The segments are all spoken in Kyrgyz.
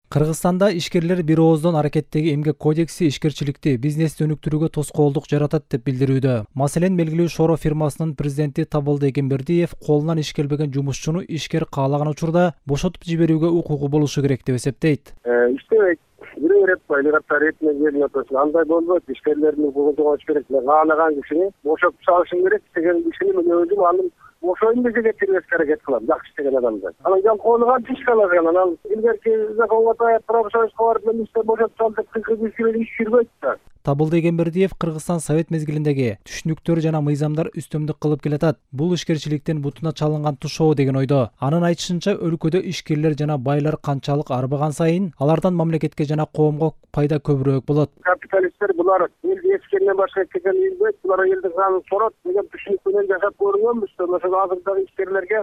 Кыргызстанда ишкерлер бир ооздон аракеттеги эмгек кодекси ишкерчиликти, бизнести өнүктүрүүгө тоскоолдук жаратат деп билдирүүдө. Маселен, белгилүү Шоро фирмасынын президенти Табылды Эгембердиев колунан иш келбеген жумушчуну ишкер каалаган учурда бошотуп жиберүүгө укугу болушу керек деп эсептейт. İşte bir байлыгаттар ретине берилип атат. Андай болбойт. Ишкерлердин укугун жоготуш керек. Каалаган кишини бошотуп салышым керек деген кишини мен өзүм анын ошоюн деле кирбеске аракет кылам. Жакшы иштеген адамды. Анан жалкоонуган иш калаган. Анан илгерки законго таяп профсоюзга барып мен иште бошотуп салып деп кыргыз иш жүрбөйт да. Табылды Эгембердиев Кыргызстан Совет мезгилиндеги түшүнүктөр жана мыйзамдар үстөмдүк кылып келатат. Бул ишкерчиликтин бутуна чалынган тушоо деген ойдо. Анын айтышынча, өлкөдө ишкерлер жана байлар канчалык арбаган сайын алардан мамлекетке жана коомго пайда көбүрөөк болот. Капиталисттер булар элди эскенден башка кеткен билбейт. Булар элдин жанын сорот деген түшүнүк менен жашап көргөнбүз. Ошол азырдагы ишкерлерге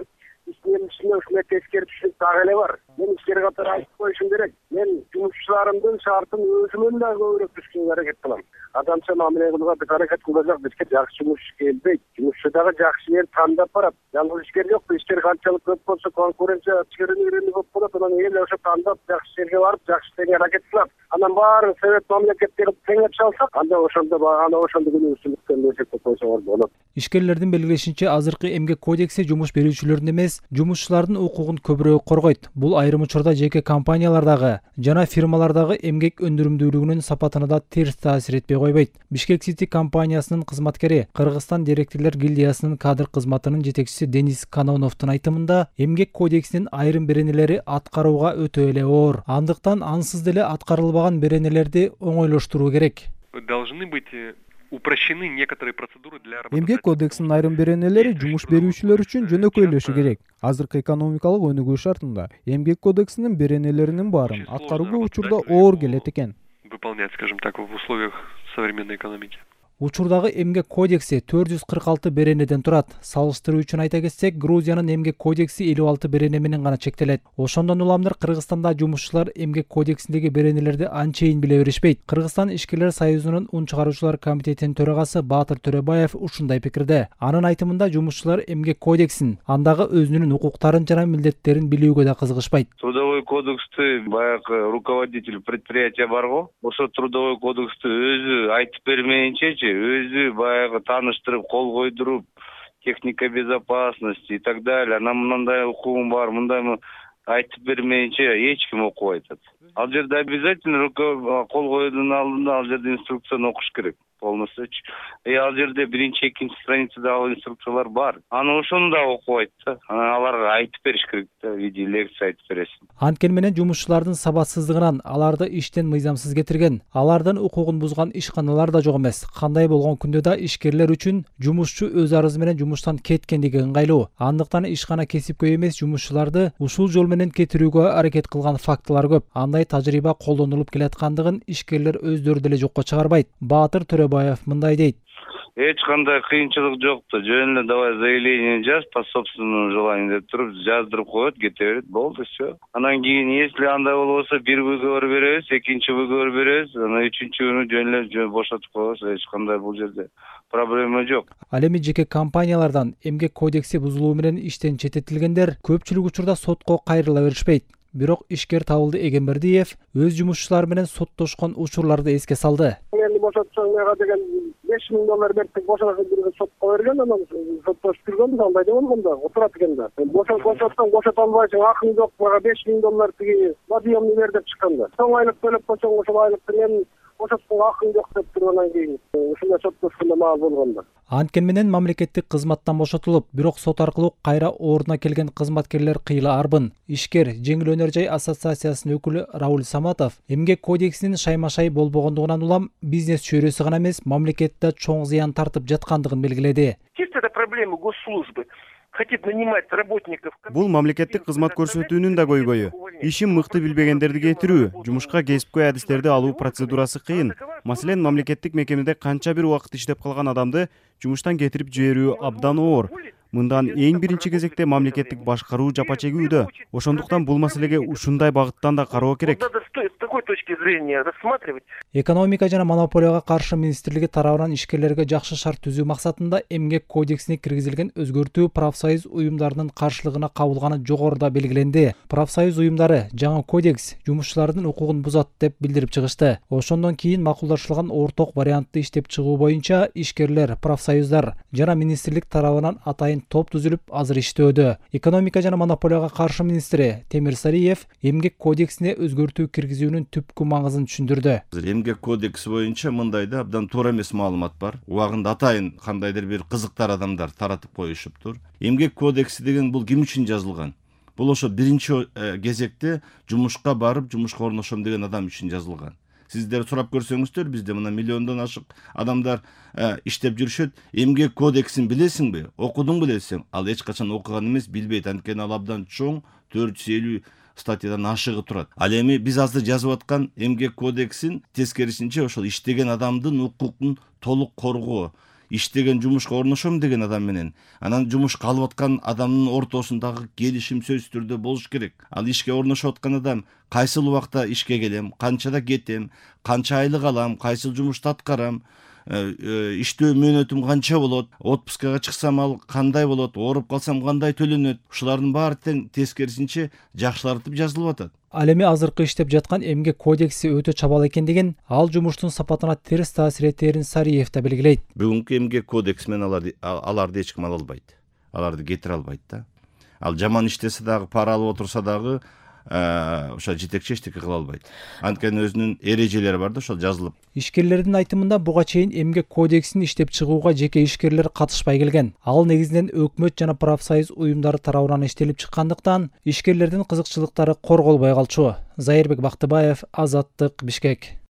ушундай тескери түшүнүк дагы эле бар. Мен ишкер катары айтып коюшум керек. Мен жумушчуларымдын шартын өзүмөн дагы көбүрөөк түшүнүүгө аракет кылам. Адамча мамиле кылууга биз аракет кылбасак бизге жакшы жумуш келбейт. Жумушчу дагы жакшы эл тандап барат. Жалгыз ишкер жокпу. Ишкер канчалык көп болсо конкуренция ишкерин көп болот. Анан эл ошо тандап жакшы жерге барып, жакшы иштерге аракет кылат. Анан баарын совет мамлекеттери теңеп чалсак, анда ошондо күнөөсүндүктөн эсептеп койсоңор болот. Ишкерлердин белгилешинче, азыркы эмгек кодекси жумуш берүүчүлөрдүн эмес, жумушчулардын укугун көбүрөөк коргойт. Бул айрым учурда жеке компаниялардагы жана фирмалардагы эмгек өндүрүмдүүлүгүнүн сапатына да терс таасир этпей койбойт. Бишкек Сити компаниясынын кызматкери, Кыргызстан директорлор гильдиясынын кадр кызматынын жетекчиси Денис Каноновдун айтымында, эмгек кодексинин айрым беренелери аткарууга өтө эле оор. Андыктан ансыз деле аткарылбаган беренелерди оңойлоштуруу керек. Должны быть упрощены некоторые процедуры для работодателей. Эмгек кодексинин айрым беренелери жумуш берүүчүлөр үчүн жөнөкөйлөшү керек. Азыркы экономикалык өнүгүү шартында эмгек кодексинин беренелеринин баарын аткарууга учурда оор келет экен. Выполнять, скажем так, в условиях современной экономики. Учурдагы эмгек кодекси 446 беренеден турат. Салыштыруу үчүн айта кетсек, Грузиянын эмгек кодекси 56 берене менен гана чектелет. Ошондон уламдыр Кыргызстанда жумушчулар эмгек кодексиндеги беренелерди анчейин биле беришпейт. Кыргызстан ишкерлер союзунун ун чыгаруучулар комитетинин төрагасы Баатыр Төрөбаев ушундай пикирде. Анын айтымында, жумушчулар эмгек кодексин, андагы өзүнүн укуктарын жана милдеттерин билүүгө да кызыгышпайт. Трудовой кодексти баягы руководитель предприятия барго, ошо трудовой кодексти өзү айтып бермейинче өзү баягы тааныштырып, кол койдуруп, техника безопасности и так далее. Анан мындай укугум бар, мындай айтып бермейинче эч ким окубайт. Ал жерде обязательно кол коюудун алдында ал жерде инструкцияны окуш керек полностью. Ал жерде биринчи, экинчи страницада ал инструкциялар бар. Аны ошону да окубайт да. Анан аларга айтып бериш керек да, в виде лекция айтып бересиң. Анткени менен жумушчулардын сабатсыздыгынан аларды иштен мыйзамсыз кетирген, алардын укугун бузган ишканалар да жок эмес. Кандай болгон күндө да ишкерлер үчүн жумушчу өз арызы менен жумуштан кеткендиги ыңгайлуу. Андыктан ишкана кесипкөй эмес жумушчуларды ушул жол менен кетирүүгө аракет кылган фактылар көп. Андай тажрыйба колдонулуп келаткандыгын ишкерлер өздөрү деле жокко чыгарбайт. Баатыр Төрөбаев мындай дейт. Эч кандай кыйынчылык жок да. Жөн эле давай заявление жаз по собственному желанию деп туруп жаздырып коет, кете берет, болду, всё. Анан кийин если андай болбосо бир выговор беребиз, экинчи выговор беребиз, анан үчүнчү күнү жөн эле бошотуп коебуз. Эч кандай бул жерде проблема жок. Ал эми жеке компаниялардан эмгек кодекси бузулуу менен иштен четтетилгендер көпчүлүк учурда сотко кайрыла беришпейт. Бирок ишкер Табылды Эгембердиев өз жумушчулары менен соттошкон учурларды эске салды. Эми бошотсоң мага деген $5000 берип бошотуп сотко берген, анан соттошуп жүргөнбүз, андай да болгондо отурат экен да. Бошотсоң бошото албайсың, акың жок, мага $5000 тиги подъемный бер деп чыкканда. Соң айлык төлөп койсоң, ошол айлыкты мен бошотконго акың жок деп тургандан кийин ушундай соттошкондо мага болгондо. Анткени менен мамлекеттик кызматтан бошотулуп, бирок сот аркылуу кайра ордуна келген кызматкерлер кыйла арбын. Ишкер Жеңил өнөр жай ассоциациясынын өкүлү Рауль Саматов эмгек кодексинин шайма-шай болбогондугунан улам бизнес чөйрөсү гана эмес, мамлекетте чоң зыян тартып жаткандыгын белгиледи. Чисто это проблема госслужбы. Хотит нанимать работников. Бул мамлекеттик кызмат көрсөтүүнүн да көйгөйү. Ишин мыкты билбегендерди кетирүү, жумушка кесипкөй адистерди алуу процедурасы кыйын. Маселен, мамлекеттик мекемеде канча бир убакыт иштеп калган адамды жумуштан кетирип жиберүү абдан оор. мындан эң биринчи кезекте мамлекеттик башкаруу жапа чегүүдө. Ошондуктан бул маселеге ушундай багыттан да кароо керек. Надо с такой точки зрения рассматривать. Экономика жана монополияга каршы министрлиги тарабынан ишкерлерге жакшы шарт түзүү максатында эмгек кодексине киргизилген өзгөртүү профсоюз уюмдарынын каршылыгына кабылганы жогоруда белгиленди. Профсоюз уюмдары жаңы кодекс жумушчулардын укугун бузат деп билдирип чыгышты. Ошондон кийин макулдашылган орток вариантты иштеп чыгуу боюнча ишкерлер, профсоюздар жана министрлик тарабынан атайын топ түзүлүп азыр иштөөдө. Экономика жана монополияга каршы министри Темир Сариев эмгек кодексине өзгөртүү киргизүүнүн түпкү маңызын түшүндүрдү. Эмгек кодекси боюнча мындайда абдан туура эмес маалымат бар. Убагында атайын кандайдыр бир кызыктар адамдар таратып коюшуптур. Эмгек кодекси деген бул ким үчүн жазылган? Бул ошо биринчи кезекте жумушка барып, жумушка орношом деген адам үчүн жазылган. Сиздер сурап көрсөңүздөр, бизде мына миллиондон ашык адамдар иштеп жүрүшөт. Эмгек кодексин билесиңби? Окудуң билесиң? Ал эч качан окуган эмес, билбейт. Анткени ал абдан чоң, 450 статьядан ашыгы турат. Ал эми биз азыр жазып аткан эмгек кодексин тескерисинче ошол иштеген адамдын укугун толук коргоо, иштеген жумушка орношом деген адам менен анан жумушка алып аткан адамдын ортосундагы келишим сөзсүз түрдө болуш керек. Ал ишке орношуп аткан адам кайсыл убакта ишке келем, канчада кетем, канча айлык алам, кайсыл жумушту аткарам, иштөө мөөнөтүм канча болот, отпускага чыксам ал кандай болот, ооруп калсам кандай төлөнөт. Ушулардын баары тең тескерисинче жакшылартып жазылып атат. Ал эми азыркы иштеп жаткан эмгек кодекси өтө чабал экендигин, ал жумуштун сапатына терс таасир этерин Сариев да белгилейт. Бүгүнкү эмгек кодекс менен аларды эч ким ала албайт. Аларды кетире албайт да. Ал жаман иштесе дагы, пара алып отурса дагы ошо жетекчи эчтеке кыла албайт. Анткени өзүнүн эрежелери бар да, ошол жазылып. Ишкерлердин айтымында буга чейин эмгек кодексин иштеп чыгууга жеке ишкерлер катышпай келген. Ал негизинен өкмөт жана профсоюз уюмдары тарабынан иштелип чыккандыктан ишкерлердин кызыкчылыктары корголбой калчу. Зайырбек Бактыбаев, Азаттык, Бишкек.